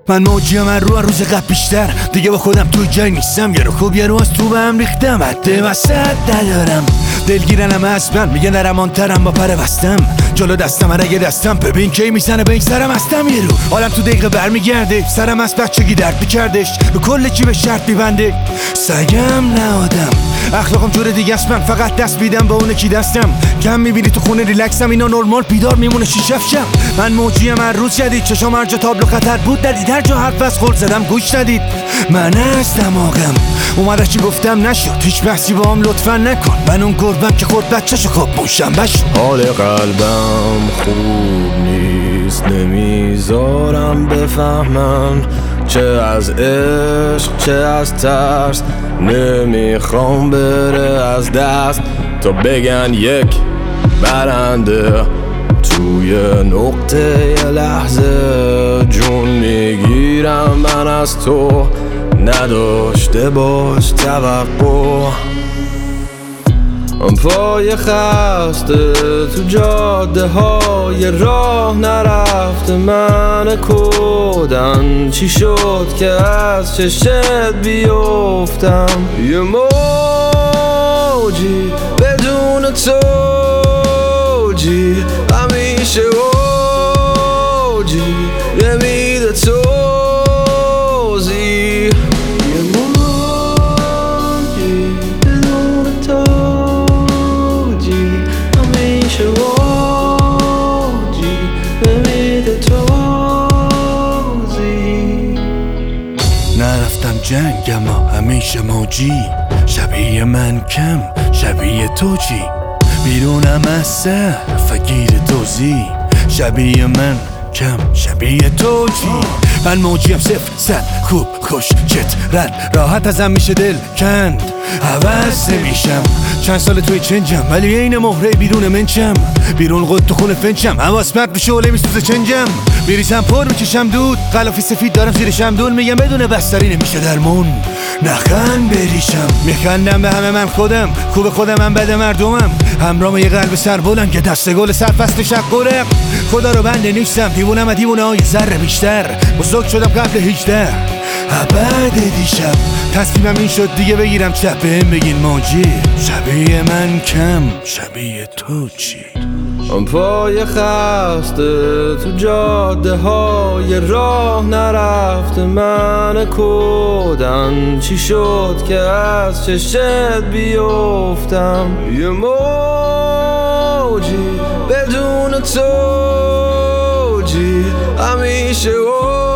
من موجیم من رو روز قبل بیشتر دیگه با خودم توی جای نیستم. یه رو خوب یه رو از تو به هم ریختم. حد وسط ندارم دلگیرنم اصلا میگه نرمانترم با پر بستم جلو دستم اگه دستم ببین کی میزنه به این سرم هستم. یه رو حالم تو دقیقه برمیگرده سرم از بچگی درد میکردش رو کل چی به شرط میبنده. سگم نه آدم اخلاقم جور دیگه است. من فقط دست بیدم به اونه کی دستم کم میبینی تو خونه ریلکسم اینا نورمال بیدار میمونه شیشفشم. من موجیم هر روز جدید چشام هر جا تابلو خطر بود ندید هر جا حرف از خورد زدم گوش ندید. من از دماغم اومده چی گفتم نشد هیچ بحثی با هم لطفا نکن. من اون گربم که خورد بچه‌شو خواب موشم بشد. حال قلبم خوب نیست نمیذارم بفهمن چه از عشق چه از ترس. نمیخوام بره از دست تا بگن یک برنده توی نقطه یه لحظه جون میگیرم من از تو نداشته باش توقع. پای خسته تو جاده های راه نرفته من کودن چی شد که از چشت بیفتم. یه موجی بدون توجی همیشه اوجی نمیده توزی. یه موجی بدون توجی همیشه اوجی نمیده توزی. نرفتم جنگ اما همیشه موجی شبیه من کم شبیه تو چی بیرونم از سر فگیر توزی شبیه من کم شبیه تو چی. من موجیم صفر صد خوب خوش چت رد راحت ازم میشه دل کند عوض نمیشم. چند سال توی چنجم ولی این مهره بیرون منچم بیرون قد تو خونه فنچم حواس مرد به شعله میسوزه چنجم بریزم پر میکشم دود غلافی سفید دارم زیرشم دول میگم بدون بستری نمیشه درمون نخند بریشم. میخندم به همه من خودم خوب خودم من بد مردمم همرام یه قلب سر بلند که دست گل سر فصل شق قرق. خدا رو بنده نیستم دیوونم و دیوونه های ذره بیشتر بزرگ شدم قبل 18 ابد دیشب تصمیمم این شد دیگه بگیرم چپ بهم بگین موجی شبیه من کم شبیه تو چی. پای خسته تو جاده های راه نرفته من کودن چی شد که از چشت بیفتم. یه موجی بدون توجی همیشه